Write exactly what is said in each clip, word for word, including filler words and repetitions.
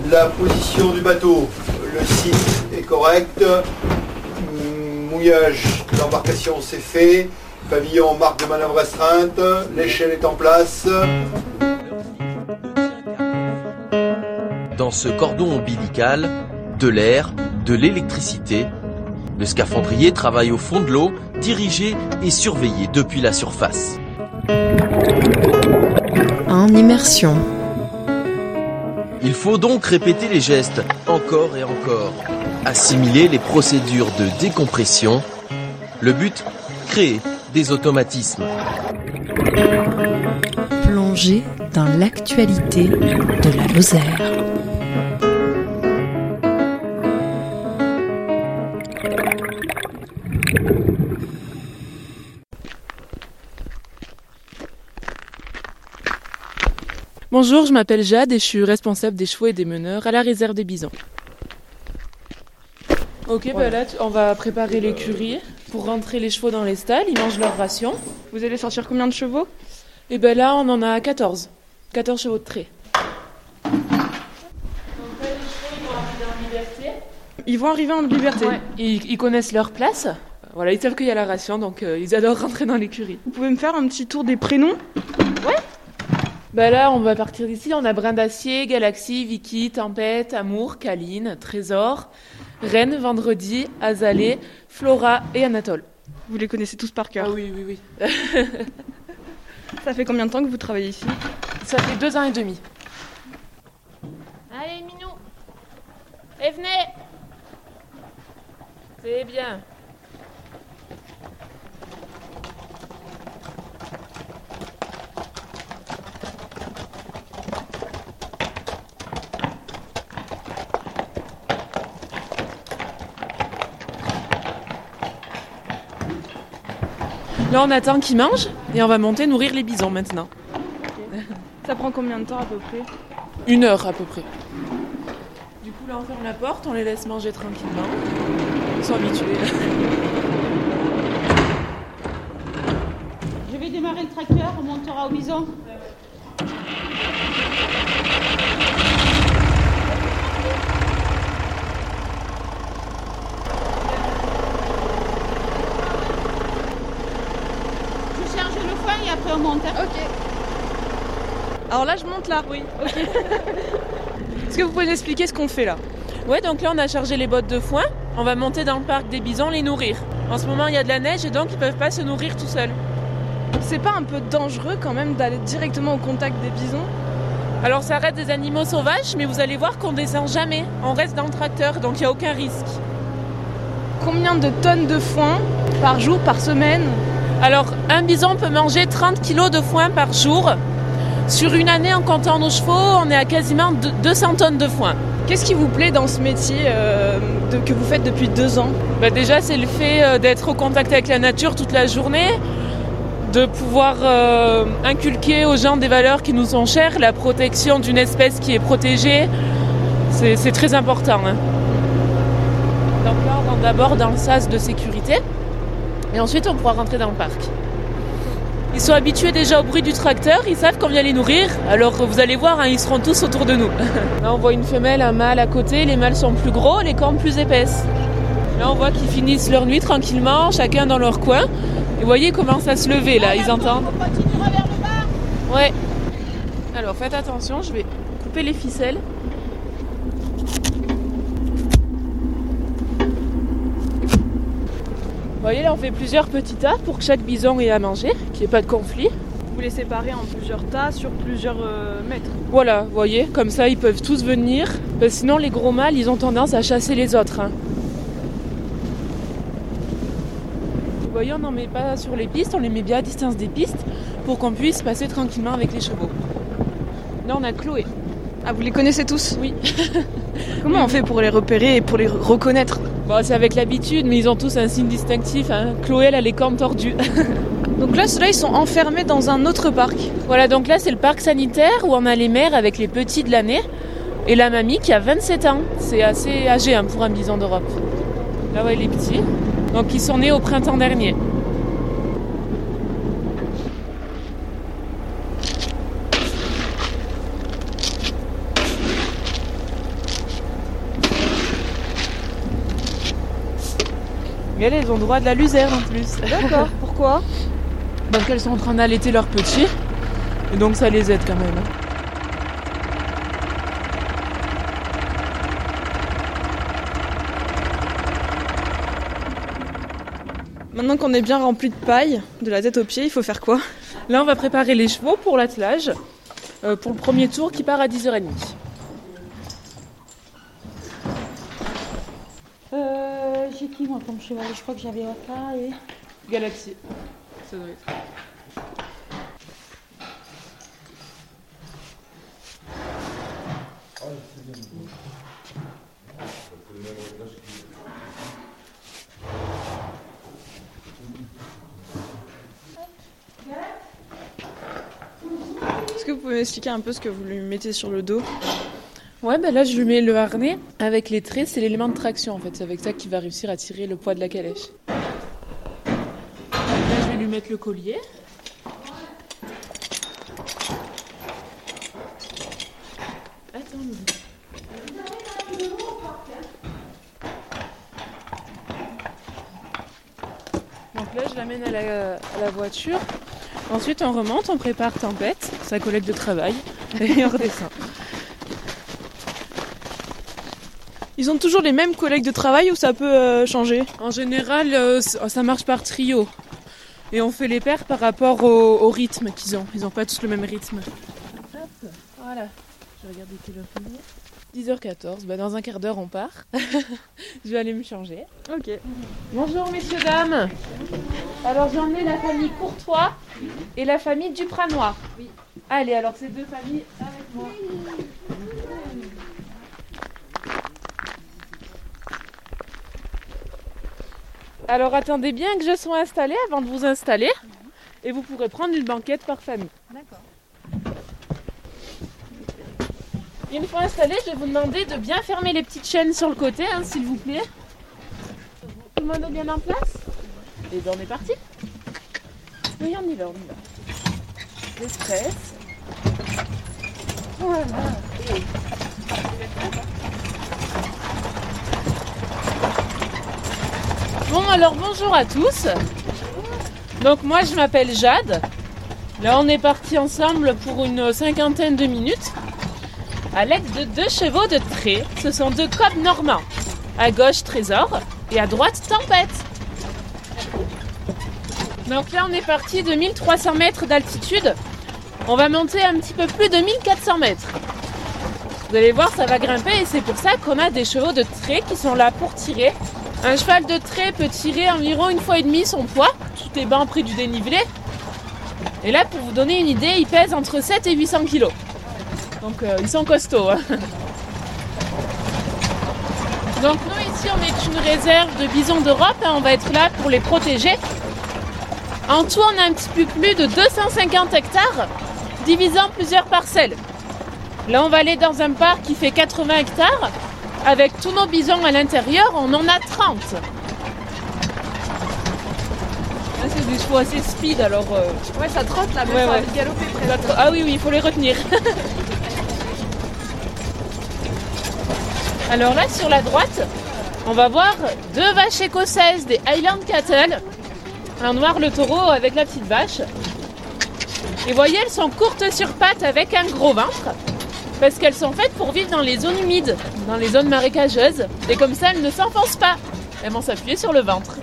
La position du bateau, le site est correct. Mouillage de l'embarcation c'est fait. Pavillon marque de manœuvre restreinte. L'échelle est en place. Dans ce cordon ombilical, de l'air, de l'électricité, le scaphandrier travaille au fond de l'eau, dirigé et surveillé depuis la surface. En immersion. Il faut donc répéter les gestes, encore et encore. Assimiler les procédures de décompression. Le but, créer des automatismes. Plonger dans l'actualité de la Lozère. Bonjour, je m'appelle Jade et je suis responsable des chevaux et des meneurs à la réserve des bisons. Ok, voilà. Bah là on va préparer l'écurie pour rentrer les chevaux dans les stalles, ils mangent leur ration. Vous allez sortir combien de chevaux? Et ben là on en a quatorze. quatorze chevaux de trait. Donc là les chevaux ils vont arriver en liberté. Ils vont arriver en liberté. Ouais. Ils, ils connaissent leur place. Voilà, ils savent qu'il y a la ration, donc euh, ils adorent rentrer dans l'écurie. Vous pouvez me faire un petit tour des prénoms? Ouais. Bah là, on va partir d'ici. On a Brin d'Acier, Galaxie, Vicky, Tempête, Amour, Caline, Trésor, Reine, Vendredi, Azalée, Flora et Anatole. Vous les connaissez tous par cœur? Ah oui, oui, oui. Ça fait combien de temps que vous travaillez ici? Ça fait deux ans et demi. Allez, Minou. Et venez. C'est bien. Là, on attend qu'ils mangent et on va monter nourrir les bisons maintenant. Okay. Ça prend combien de temps à peu près? Une heure à peu près. Du coup, là, on ferme la porte, on les laisse manger tranquillement. Ils sont habitués. Je vais démarrer le tracteur, on montera au bison. Et après on monte. Ok. Alors là je monte là. Oui. Ok. Est-ce que vous pouvez m'expliquer ce qu'on fait là? Ouais, donc là on a chargé les bottes de foin. On va monter dans le parc des bisons, les nourrir. En ce moment il y a de la neige et donc ils peuvent pas se nourrir tout seuls. C'est pas un peu dangereux quand même d'aller directement au contact des bisons? Alors ça reste des animaux sauvages, mais vous allez voir qu'on descend jamais. On reste dans le tracteur, donc il n'y a aucun risque. Combien de tonnes de foin par jour, par semaine? Alors, un bison peut manger trente kilos de foin par jour. Sur une année, en comptant nos chevaux, on est à quasiment deux cents tonnes de foin. Qu'est-ce qui vous plaît dans ce métier euh, de, que vous faites depuis deux ans? Bah déjà, c'est le fait euh, d'être au contact avec la nature toute la journée, de pouvoir euh, inculquer aux gens des valeurs qui nous sont chères, la protection d'une espèce qui est protégée, c'est, c'est très important. Hein. Donc là, on rentre d'abord dans le sas de sécurité. Et ensuite, on pourra rentrer dans le parc. Ils sont habitués déjà au bruit du tracteur, ils savent qu'on vient les nourrir. Alors vous allez voir, hein, ils seront tous autour de nous. Là, on voit une femelle, un mâle à côté. Les mâles sont plus gros, les cornes plus épaisses. Là, on voit qu'ils finissent leur nuit tranquillement, chacun dans leur coin. Et vous voyez, ils commencent à se lever, là, ils entendent. On continuera vers le bas. Ouais. Alors, faites attention, je vais couper les ficelles. Vous voyez, là, on fait plusieurs petits tas pour que chaque bison ait à manger, qu'il n'y ait pas de conflit. Vous les séparez en plusieurs tas sur plusieurs euh, mètres. Voilà, vous voyez, comme ça, ils peuvent tous venir. Parce que sinon, les gros mâles, ils ont tendance à chasser les autres. Hein. Vous voyez, on n'en met pas sur les pistes, on les met bien à distance des pistes pour qu'on puisse passer tranquillement avec les chevaux. Là, on a Chloé. Ah, vous les connaissez tous? Oui. Comment oui. on fait pour les repérer et pour les reconnaître? Bon, c'est avec l'habitude, mais ils ont tous un signe distinctif. Hein. Chloé, elle a les cornes tordues. Donc là, ceux-là, ils sont enfermés dans un autre parc. Voilà, donc là, c'est le parc sanitaire où on a les mères avec les petits de l'année et la mamie qui a vingt-sept ans. C'est assez âgé hein, pour un bison d'Europe. Là, ouais, les petits. Donc, ils sont nés au printemps dernier. Et elles, elles ont droit de la luzerne en plus. D'accord, pourquoi? Donc elles sont en train d'allaiter leurs petits. Et donc ça les aide quand même. Hein. Maintenant qu'on est bien rempli de paille, de la tête aux pieds, il faut faire quoi? Là, on va préparer les chevaux pour l'attelage, euh, pour le premier tour qui part à dix heures trente. Euh, j'ai qui moi comme cheval? Je crois que j'avais Waka et... Galaxy. Ça doit être. Est-ce que vous pouvez m'expliquer un peu ce que vous lui mettez sur le dos? Ouais, ben là je lui mets le harnais avec les traits, c'est l'élément de traction en fait. C'est avec ça qu'il va réussir à tirer le poids de la calèche. Là je vais lui mettre le collier. Attends, donc là je l'amène à la, à la voiture. Ensuite on remonte, on prépare Tempête, sa collègue de travail, et on redescend. Ils ont toujours les mêmes collègues de travail ou ça peut euh, changer? En général, euh, ça marche par trio. Et on fait les paires par rapport au, au rythme qu'ils ont. Ils n'ont pas tous le même rythme. Hop, voilà. Je vais regarder quelle heure il est. dix heures quatorze, bah dans un quart d'heure on part. Je vais aller me changer. Ok. Bonjour messieurs, dames. Alors j'ai emmené la famille Courtois et la famille Dupranois. Oui. Allez, alors ces deux familles avec moi. Alors attendez bien que je sois installée avant de vous installer. Et vous pourrez prendre une banquette par famille. D'accord. Une fois installé, je vais vous demander de bien fermer les petites chaînes sur le côté, hein, s'il vous plaît. Tout le monde est bien en place? Et bien on est parti. Oui, on y va, on y va. Le stress. Voilà. Et... Bon, alors bonjour à tous. Donc moi je m'appelle Jade. Là on est parti ensemble pour une cinquantaine de minutes. À l'aide de deux chevaux de trait, ce sont deux cobs normands. À gauche, Trésor, et à droite, Tempête. Donc là, on est parti de mille trois cents mètres d'altitude. On va monter un petit peu plus de mille quatre cents mètres. Vous allez voir, ça va grimper et c'est pour ça qu'on a des chevaux de trait qui sont là pour tirer. Un cheval de trait peut tirer environ une fois et demie son poids. Tout est bas près du dénivelé. Et là, pour vous donner une idée, il pèse entre sept et huit cents kilos. Donc euh, ils sont costauds. Hein. Donc nous ici on est une réserve de bisons d'Europe, hein, on va être là pour les protéger. En tout on a un petit peu plus de deux cent cinquante hectares, divisés en plusieurs parcelles. Là on va aller dans un parc qui fait quatre-vingts hectares, avec tous nos bisons à l'intérieur, on en a trente. Là c'est des chevaux assez speed alors... Euh... Ouais ça trotte là, mais ouais, ça ouais. va galoper presque. Ah oui oui, il faut les retenir. Alors là, sur la droite, on va voir deux vaches écossaises, des Highland Cattle. Un noir, le taureau, avec la petite vache. Et voyez, elles sont courtes sur pattes avec un gros ventre. Parce qu'elles sont faites pour vivre dans les zones humides, dans les zones marécageuses. Et comme ça, elles ne s'enfoncent pas. Elles vont s'appuyer sur le ventre.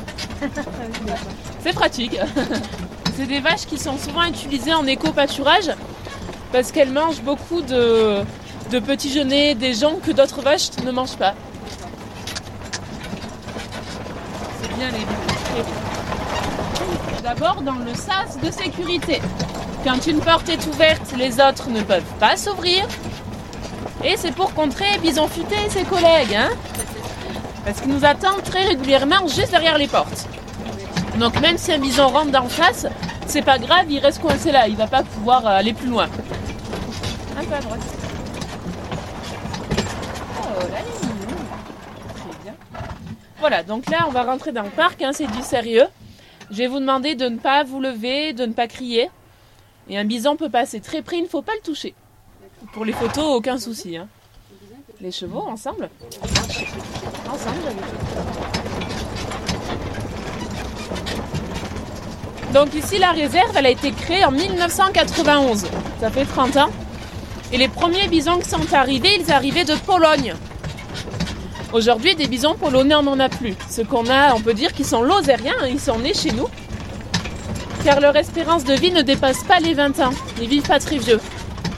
C'est pratique. C'est des vaches qui sont souvent utilisées en éco-pâturage. Parce qu'elles mangent beaucoup de... de petits genêts, des gens que d'autres vaches ne mangent pas. C'est bien les... D'abord dans le sas de sécurité. Quand une porte est ouverte, les autres ne peuvent pas s'ouvrir. Et c'est pour contrer Bison Futé et ses collègues. Hein, parce qu'ils nous attendent très régulièrement juste derrière les portes. Donc même si un bison rentre d'en face, c'est pas grave, il reste coincé là. Il va pas pouvoir aller plus loin. Un peu à droite. Voilà, donc là on va rentrer dans le parc, hein, c'est du sérieux. Je vais vous demander de ne pas vous lever, de ne pas crier. Et un bison peut passer très près, il ne faut pas le toucher. Pour les photos, aucun souci. Hein. Les chevaux ensemble Ensemble, donc ici, la réserve, elle a été créée en mille neuf cent quatre-vingt-onze. Ça fait trente ans. Et les premiers bisons qui sont arrivés, ils arrivaient de Pologne. Aujourd'hui, des bisons polonais, on n'en a plus. Ce qu'on a, on peut dire qu'ils sont lozériens, ils sont nés chez nous. Car leur espérance de vie ne dépasse pas les vingt ans. Ils vivent pas très vieux.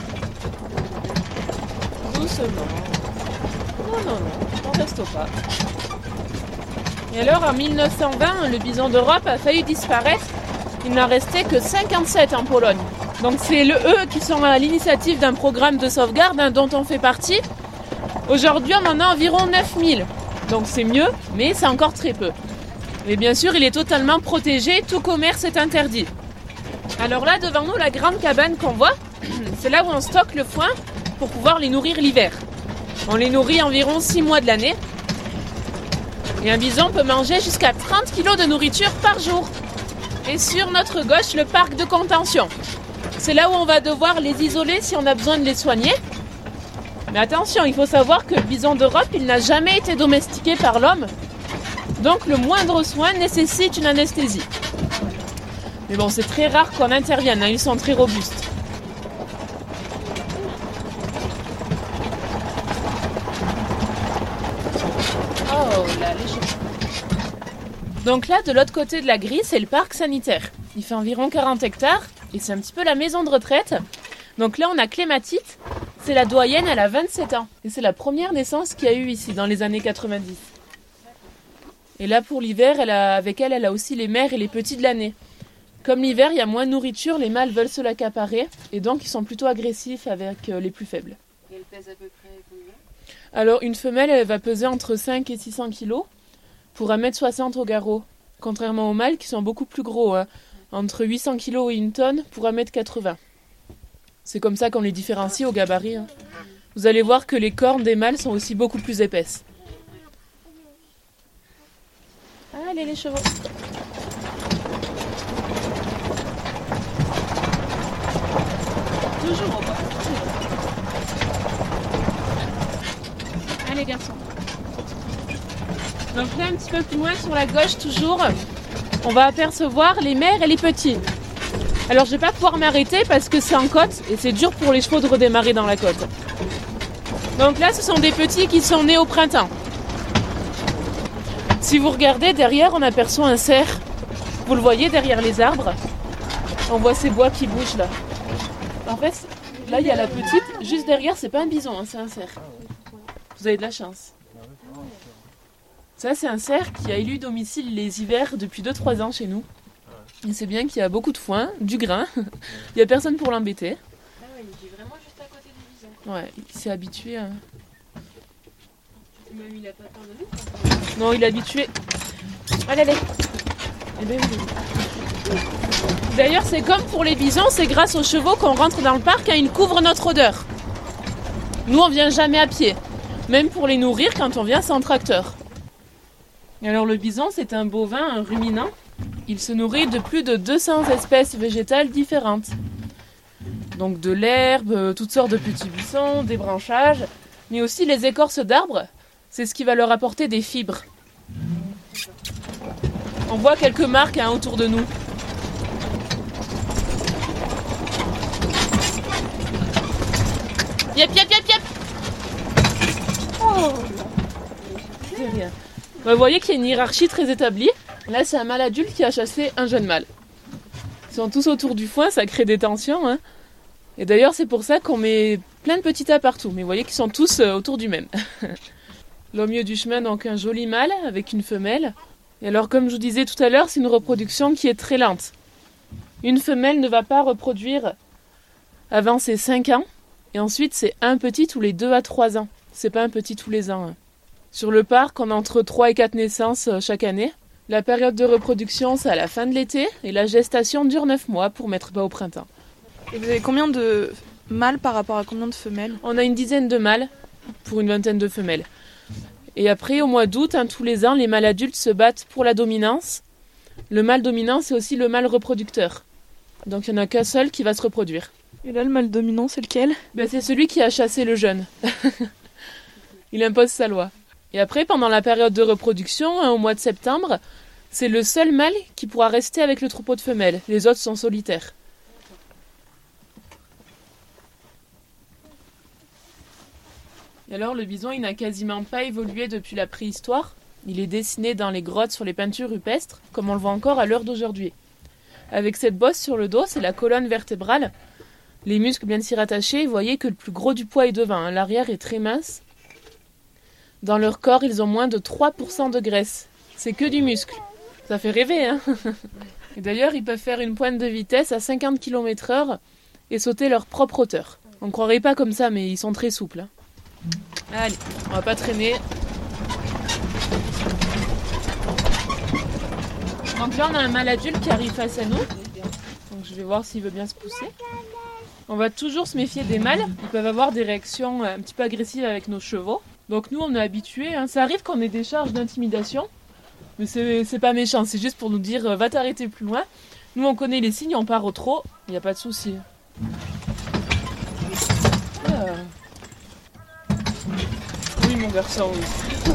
Doucement. Non, non, non, on reste pas. Et alors, en mille neuf cent vingt, le bison d'Europe a failli disparaître. Il n'en restait que cinquante-sept en Pologne. Donc c'est le, eux qui sont à l'initiative d'un programme de sauvegarde hein, dont on fait partie. Aujourd'hui, on en a environ neuf mille. Donc c'est mieux, mais c'est encore très peu. Et bien sûr, il est totalement protégé, tout commerce est interdit. Alors là, devant nous, la grande cabane qu'on voit, c'est là où on stocke le foin pour pouvoir les nourrir l'hiver. On les nourrit environ six mois de l'année. Et un bison peut manger jusqu'à trente kilos de nourriture par jour. Et sur notre gauche, le parc de contention. C'est là où on va devoir les isoler si on a besoin de les soigner. Mais attention, il faut savoir que le bison d'Europe, il n'a jamais été domestiqué par l'homme. Donc le moindre soin nécessite une anesthésie. Mais bon, c'est très rare qu'on intervienne, hein, ils sont très robustes. Oh là, les chevaux. Donc là, de l'autre côté de la grille, c'est le parc sanitaire. Il fait environ quarante hectares et c'est un petit peu la maison de retraite. Donc là, on a Clématite. C'est la doyenne, elle a vingt-sept ans. Et c'est la première naissance qu'il y a eu ici, dans les années quatre-vingt-dix. Et là, pour l'hiver, elle a, avec elle, elle a aussi les mères et les petits de l'année. Comme l'hiver, il y a moins de nourriture, les mâles veulent se l'accaparer. Et donc, ils sont plutôt agressifs avec les plus faibles. Et elle pèse à peu près combien ? Alors, une femelle, elle va peser entre cinq et six cents kilos pour un mètre soixante au garrot. Contrairement aux mâles qui sont beaucoup plus gros, hein, entre huit cents kilos et une tonne pour un mètre quatre-vingts. C'est comme ça qu'on les différencie au gabarit. Hein. Vous allez voir que les cornes des mâles sont aussi beaucoup plus épaisses. Allez les chevaux. Toujours au bas. Allez garçons. Donc là un petit peu plus loin sur la gauche toujours, on va apercevoir les mères et les petits. Alors je vais pas pouvoir m'arrêter parce que c'est en côte et c'est dur pour les chevaux de redémarrer dans la côte. Donc là ce sont des petits qui sont nés au printemps. Si vous regardez derrière, on aperçoit un cerf. Vous le voyez derrière les arbres. On voit ces bois qui bougent là. En fait, là il y a la petite. Juste derrière, c'est pas un bison, hein, c'est un cerf. Vous avez de la chance. Ça, c'est un cerf qui a élu domicile les hivers depuis deux trois ans chez nous. Et c'est bien qu'il y a beaucoup de foin, du grain. Il n'y a personne pour l'embêter. Ah ouais, il vit vraiment juste à côté du bison. Ouais, il s'est habitué. À... Même il a pas peur de nous. Non, il est habitué. Allez, allez. Eh ben, oui. D'ailleurs, c'est comme pour les bisons, c'est grâce aux chevaux qu'on rentre dans le parc, hein, ils couvrent notre odeur. Nous, on vient jamais à pied. Même pour les nourrir quand on vient sans tracteur. Et alors, le bison, c'est un bovin, un ruminant. Il se nourrit de plus de deux cents espèces végétales différentes. Donc de l'herbe, toutes sortes de petits buissons, des branchages, mais aussi les écorces d'arbres. C'est ce qui va leur apporter des fibres. On voit quelques marques hein, autour de nous. Yep, yep, yep, yep. Oh. C'est rien. Vous voyez qu'il y a une hiérarchie très établie. Là, c'est un mâle adulte qui a chassé un jeune mâle. Ils sont tous autour du foin, ça crée des tensions. Hein. Et d'ailleurs, c'est pour ça qu'on met plein de petits tas partout. Mais vous voyez qu'ils sont tous autour du même. Là, au milieu du chemin, donc un joli mâle avec une femelle. Et alors, comme je vous disais tout à l'heure, c'est une reproduction qui est très lente. Une femelle ne va pas reproduire avant ses cinq ans. Et ensuite, c'est un petit tous les deux à trois ans. C'est pas un petit tous les ans. Hein. Sur le parc, on a entre trois et quatre naissances chaque année. La période de reproduction, c'est à la fin de l'été. Et la gestation dure neuf mois pour mettre bas au printemps. Et vous avez combien de mâles par rapport à combien de femelles ? On a une dizaine de mâles pour une vingtaine de femelles. Et après, au mois d'août, hein, tous les ans, les mâles adultes se battent pour la dominance. Le mâle dominant, c'est aussi le mâle reproducteur. Donc il n'y en a qu'un seul qui va se reproduire. Et là, le mâle dominant, c'est lequel ? Ben, c'est celui qui a chassé le jeune. Il impose sa loi. Et après, pendant la période de reproduction, hein, au mois de septembre, c'est le seul mâle qui pourra rester avec le troupeau de femelles. Les autres sont solitaires. Et alors, le bison, il n'a quasiment pas évolué depuis la préhistoire. Il est dessiné dans les grottes sur les peintures rupestres, comme on le voit encore à l'heure d'aujourd'hui. Avec cette bosse sur le dos, c'est la colonne vertébrale. Les muscles bien s'y rattacher, vous voyez que le plus gros du poids est devant. Hein. L'arrière est très mince. Dans leur corps, ils ont moins de trois pour cent de graisse. C'est que du muscle. Ça fait rêver, hein. Et d'ailleurs, ils peuvent faire une pointe de vitesse à cinquante kilomètres heure et sauter leur propre hauteur. On ne croirait pas comme ça, mais ils sont très souples. Hein. Allez, on va pas traîner. Donc là, on a un mâle adulte qui arrive face à nous. Donc je vais voir s'il veut bien se pousser. On va toujours se méfier des mâles. Ils peuvent avoir des réactions un petit peu agressives avec nos chevaux. Donc nous, on est habitués. Hein. Ça arrive qu'on ait des charges d'intimidation. Mais c'est, c'est pas méchant. C'est juste pour nous dire euh, va t'arrêter plus loin. Nous, on connaît les signes, on part au trot. Il n'y a pas de souci. Ah. Oui, mon garçon, oui.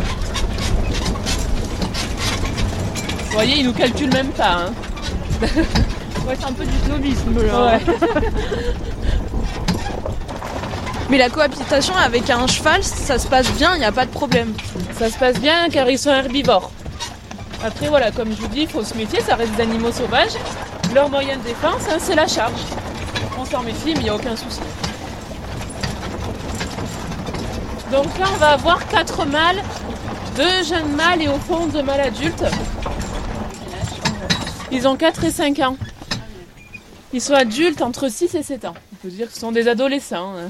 Vous voyez, il nous calcule même pas. Hein. Ouais, c'est un peu du snobisme là. Ouais. Mais la cohabitation avec un cheval, ça se passe bien, il n'y a pas de problème. Ça se passe bien car ils sont herbivores. Après, voilà, comme je vous dis, il faut se méfier, ça reste des animaux sauvages. Leur moyen de défense, hein, c'est la charge. On s'en méfie, mais il n'y a aucun souci. Donc là, on va avoir quatre mâles, deux jeunes mâles et au fond deux mâles adultes. Ils ont quatre et cinq ans. Ils sont adultes entre six et sept ans. On peut dire que ce sont des adolescents. Hein.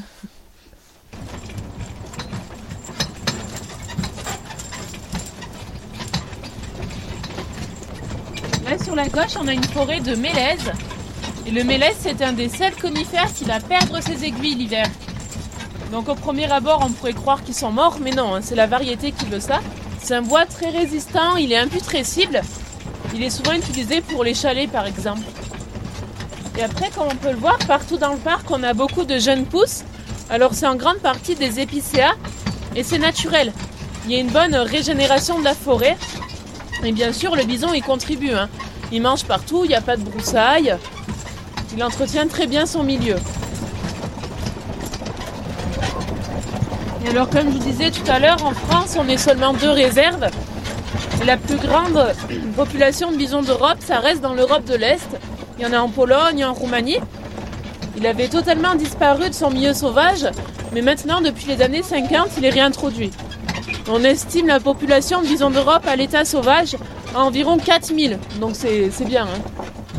Là, sur la gauche, on a une forêt de mélèzes. Et le mélèze, c'est un des seuls conifères qui va perdre ses aiguilles l'hiver. Donc au premier abord, on pourrait croire qu'ils sont morts, mais non, hein, c'est la variété qui veut ça. C'est un bois très résistant, il est imputrescible. Il est souvent utilisé pour les chalets, par exemple. Et après, comme on peut le voir, partout dans le parc, on a beaucoup de jeunes pousses. Alors c'est en grande partie des épicéas et c'est naturel. Il y a une bonne régénération de la forêt. Et bien sûr, le bison y contribue. Hein. Il mange partout, il n'y a pas de broussailles. Il entretient très bien son milieu. Et alors, comme je vous disais tout à l'heure, en France, on est seulement deux réserves. Et la plus grande population de bisons d'Europe, ça reste dans l'Europe de l'Est. Il y en a en Pologne, en Roumanie. Il avait totalement disparu de son milieu sauvage, mais maintenant, depuis les années cinquante, il est réintroduit. On estime la population de bisons d'Europe à l'état sauvage à environ quatre mille, donc c'est, c'est bien. Hein.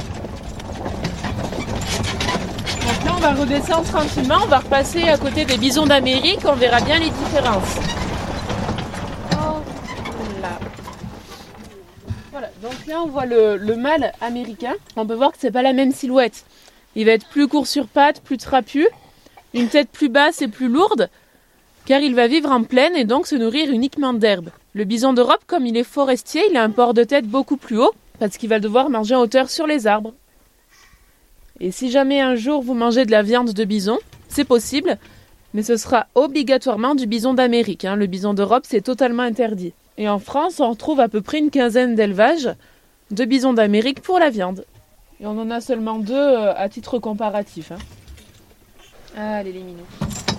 Donc là, on va redescendre tranquillement, on va repasser à côté des bisons d'Amérique, on verra bien les différences. Oh là. Voilà, donc là, on voit le, le mâle américain. On peut voir que c'est pas la même silhouette. Il va être plus court sur pattes, plus trapu, une tête plus basse et plus lourde, car il va vivre en plaine et donc se nourrir uniquement d'herbe. Le bison d'Europe, comme il est forestier, il a un port de tête beaucoup plus haut, parce qu'il va devoir manger en hauteur sur les arbres. Et si jamais un jour vous mangez de la viande de bison, c'est possible, mais ce sera obligatoirement du bison d'Amérique. Hein. Le bison d'Europe, c'est totalement interdit. Et en France, on retrouve à peu près une quinzaine d'élevages de bisons d'Amérique pour la viande. Et on en a seulement deux euh, à titre comparatif. Hein. Allez les minous.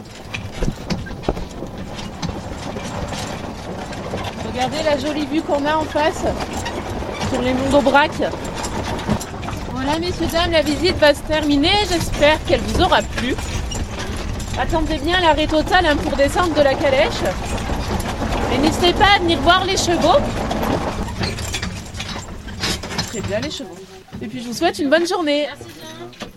Regardez la jolie vue qu'on a en face sur les monts d'Aubrac. Voilà messieurs, dames, la visite va se terminer. J'espère qu'elle vous aura plu. Attendez bien l'arrêt total hein, pour descendre de la calèche. Et n'hésitez pas à venir voir les chevaux. Très bien les chevaux. Et puis je vous souhaite une bonne journée. Merci bien.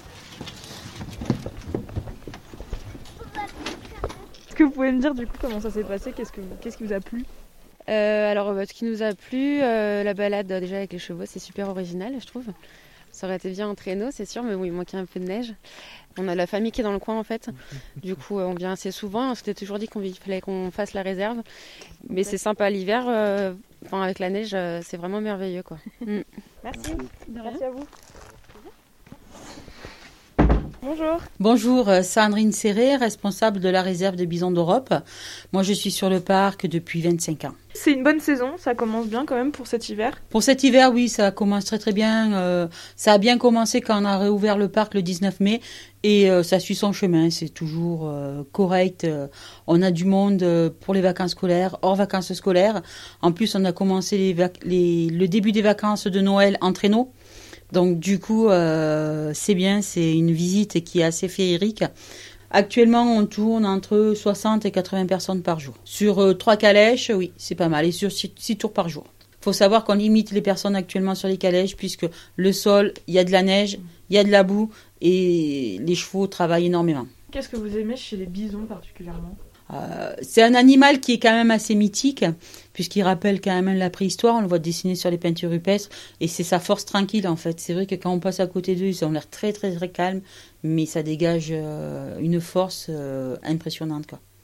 Est-ce que vous pouvez me dire du coup comment ça s'est passé? Qu'est-ce, que, qu'est-ce qui vous a plu? Euh, alors, bah, ce qui nous a plu, euh, la balade euh, déjà avec les chevaux, c'est super original, je trouve. Ça aurait été bien en traîneau, c'est sûr, mais bon, il manquait un peu de neige. On a la famille qui est dans le coin, en fait. Du coup, euh, on vient assez souvent. On s'était toujours dit qu'il fallait qu'on fasse la réserve. Mais c'est sympa l'hiver. Euh, enfin, avec la neige, euh, c'est vraiment merveilleux, quoi. Mm. Merci. Merci à vous. Bonjour. Bonjour, Sandrine Serré, responsable de la réserve de bisons d'Europe. Moi, je suis sur le parc depuis vingt-cinq ans. C'est une bonne saison, ça commence bien quand même pour cet hiver. Pour cet hiver, oui, ça commence très très bien. Euh, ça a bien commencé quand on a réouvert le parc le dix-neuf mai et euh, ça suit son chemin. C'est toujours euh, correct. Euh, on a du monde euh, pour les vacances scolaires, hors vacances scolaires. En plus, on a commencé les vac- les, le début des vacances de Noël en traîneau. Donc du coup, euh, c'est bien, c'est une visite qui est assez féerique. Actuellement, on tourne entre soixante et quatre-vingts personnes par jour. Sur euh, trois calèches, oui, c'est pas mal. Et sur six, six tours par jour. Il faut savoir qu'on limite les personnes actuellement sur les calèches puisque le sol, il y a de la neige, il y a de la boue et les chevaux travaillent énormément. Qu'est-ce que vous aimez chez les bisons particulièrement ? Euh, c'est un animal qui est quand même assez mythique, puisqu'il rappelle quand même la préhistoire, on le voit dessiner sur les peintures rupestres, et c'est sa force tranquille en fait. C'est vrai que quand on passe à côté d'eux, ils ont l'air très très très calmes, mais ça dégage euh, une force euh, impressionnante, quoi.